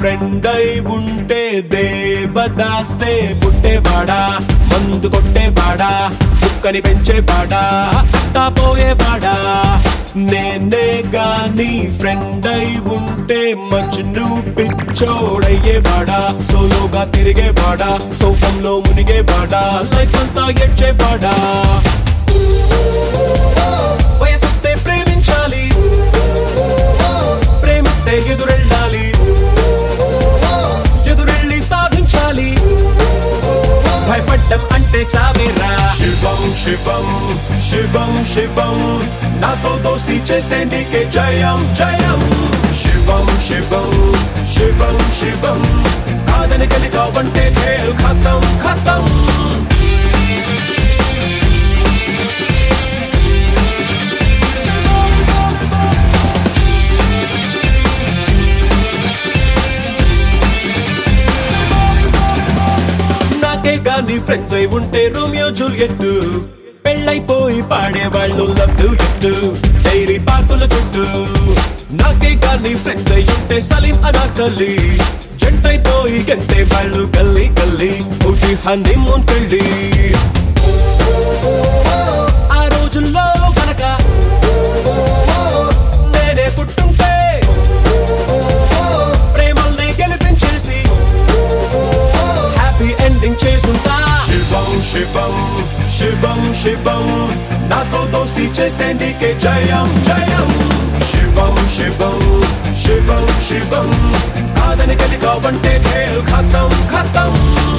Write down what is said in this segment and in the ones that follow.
Friend అయి ఉంటే దేవదాసే పుట్టేవాడా, మందు కొట్టేవాడా, కుక్కని పెంచేవాడా, అట్టా పోయేవాడా. నేనే గాని ఫ్రెండ్ అయి ఉంటే మజ్ను పిచ్చోడయ్యేవాడా, సోలోగా తిరిగేవాడా, సోకంలో మునిగేవాడా, లైఫ్ అంతా ఎడ్చేవాడా. వయసొస్తే ప్రేమించాలి, ప్రేమిస్తే ఎదురెళ్ళాలి, ఎదురెళ్ళి సాధించాలి, భయపడ్డం అంటే చావేరా. శివం శివం శివం శివం, నాతో దోస్తి చేస్తే నీకే జయం జయం. శివం శివం శివం శివం, కాదని కలిగావంటే ఖేల్ ఖతం ఖతం. గాని ఫ్రెండ్స్ అయి ఉంటే రోమియో జూలియట్, పెళ్ళైపోయి పాడేవాళ్ళు లవ్ డ్యూయెట్ డైరీ పార్కుల చుట్టూ. నాకే గాని ఫ్రెండ్స్ అయి ఉంటే సలీం అనార్కలి, జంటైపోయి గంటే వాళ్ళు గల్లీ గల్లీ ఊటి హనీమూన్ పెళ్ళి. ఆ రోజుల్లో గనక నేనే పుట్టుంటే ప్రేమల్ని గెలిపించేసి హ్యాపీ ఎండింగ్ చేసుంటా. శివం శివం శివం శివం, నాతో దోస్తి చేస్తే నీకే జయం జయం. శివం శివం శివం శివం, కాదని కలిగావంటే ఖేల్ ఖతం ఖతం.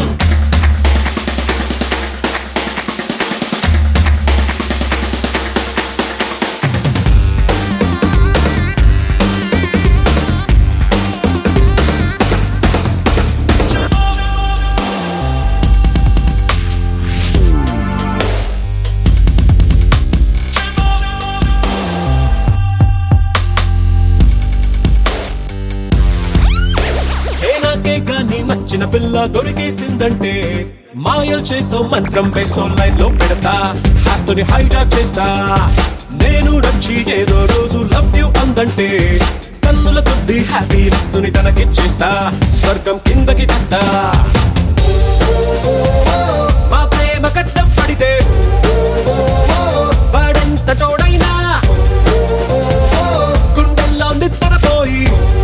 గాని నచ్చిన పిల్ల దొరికేసిందంటే మాయలు చేసో మంత్రం వేసో లైన్ లో పెడతా, హార్ట్ని హైజాక్ చేస్తా. నేను నచ్చి ఏదో రోజు లవ్ యూ అందంటే కన్నుల కొద్ది హ్యాపీనెస్ ని తనకిచ్చేస్తా, స్వర్గం కిందకి తెస్తా. మా ప్రేమ కట్టం పడితే వాడెంత తోడైనా గుండెల్లో నిద్రపోయి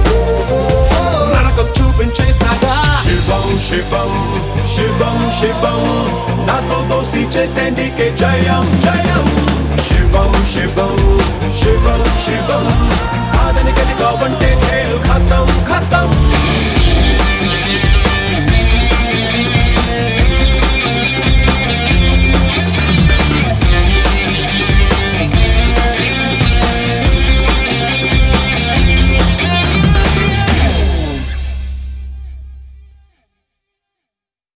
నరకం చూపించేస్తాగా. శివం శివం శివం శివం, నాతో దోస్తి చేస్తే నీకే జయం జయం. శివం శివం శివం శివం, కాదని కలిగావంటే ఖేల్ ఖతం ఖతం.